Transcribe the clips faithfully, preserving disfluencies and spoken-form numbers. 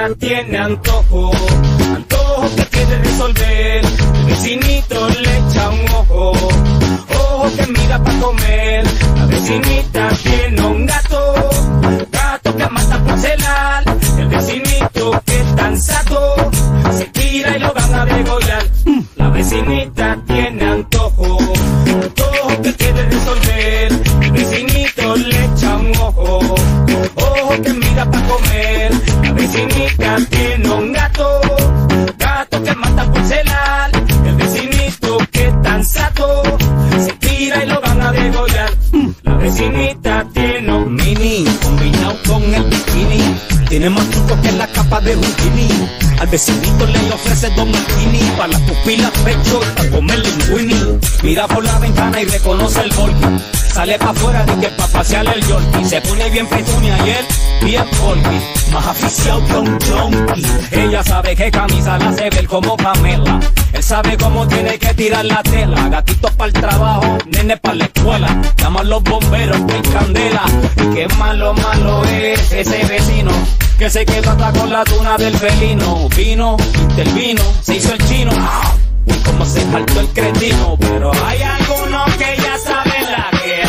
vecinita tiene antojo, antojo que quiere resolver. El vecinito le echa un ojo, ojo que mira pa' comer. La vecinita tiene un gato, gato que mata por celar. El vecinito que es tan sato, se tira y lo van a degollar. La vecinita tiene antojo, antojo que quiere resolver. El vecinito le echa un ojo, ojo que mira pa' comer. La vecinita tiene un gato, gato que mata por celar. El vecinito que es tan sato, se tira y lo van a degollar. La vecinita tiene un mini, combinado con el bikini. Tiene más trucos que la capa de Houdini. Al vecinito le ofrece dos martini, para las pupilas pecho y para comer linguini. Mira por la ventana y reconoce el volky. Sale pa' afuera de que pa' pasear el yorkie. Se pone bien petunia y él bien volky, más aficiado que un junkie. Ella sabe que camisa la hace ver como Pamela. Él sabe cómo tiene que tirar la tela. Gatitos para el trabajo, nene para la escuela. Llaman los bomberos que hay candela. Y qué malo, malo es ese vecino que se quedó hasta con la tuna del felino. Vino, intervino, se hizo el chino. Uy, cómo se saltó el cretino. Pero hay algunos que ya saben la que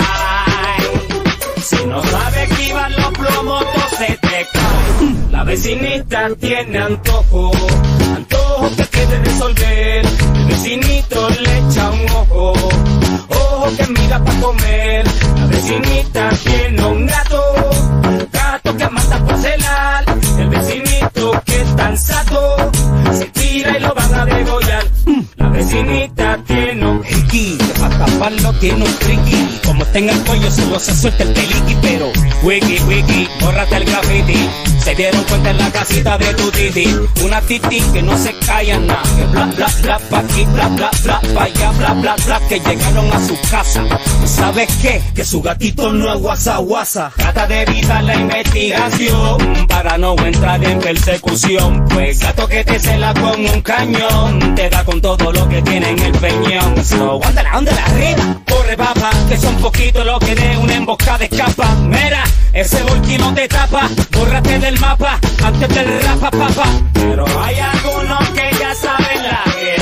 hay. Si no sabes esquivar los plomos, se te cae. La vecinita tiene antojo, antojo que quiere resolver. El vecinito le echa un ojo, ojo que mira pa' comer. La vecinita tiene un gato, gato que mata por celar. El vecinito que es tan sato, se tira y lo van a degollar. La vecinita tiene un hiki, que pa' taparlo tiene un triqui. Como está en el cuello solo se suelta el peliqui. Pero wiki, wiki, bórrate el graffiti. Se dieron cuenta en la casita de tu titi. Una titi que no se calla nada. Que bla, bla, bla, pa' aquí, bla, bla, bla, pa' allá, bla, bla, bla. Que llegaron a su casa. ¿Sabes qué? Que su gatito no es guasa, guasa. Trata de evitar la investigación para no entrar en persecución. Pues gato que te cela con un cañón te da con todo lo que tiene en el peñón. So, ándala, ándala arriba. Corre, papá, que son poquitos lo que de una emboscada escapa. Mira, ese volky no te tapa. Bórrate del mapa antes del rapa, papá. Pero hay algunos que ya saben la que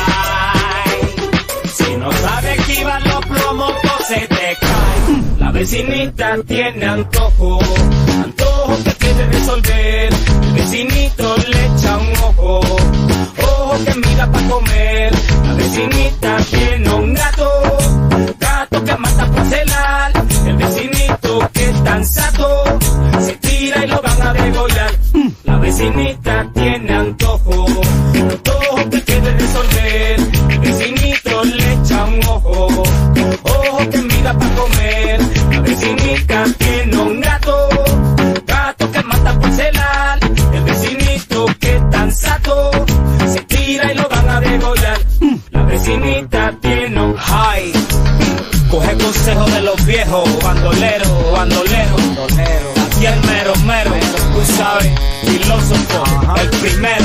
hay. Si no sabes esquivar los plomos, pues se te cae. La vecinita tiene antojo, antojo que quiere resolver. El vecinito le echa un ojo, ojo que mira pa' comer. La vecinita tiene un gato, gato que mata por celar. El vecinito que es tan sato, se tira y lo van a degollar. La vecinita tiene antojo, antojo que quiere resolver. El vecinito le echa un ojo, ojo que mira pa' comer. La vecinita tiene un gato, gato que mata por celar. El vecinito que es tan sato, se tira y lo van a degollar. La vecinita tiene un high. Coge consejo de los viejos, bandolero, bandolero, bandolero. Aquí el mero, mero, tú sabes, filósofo, el primero.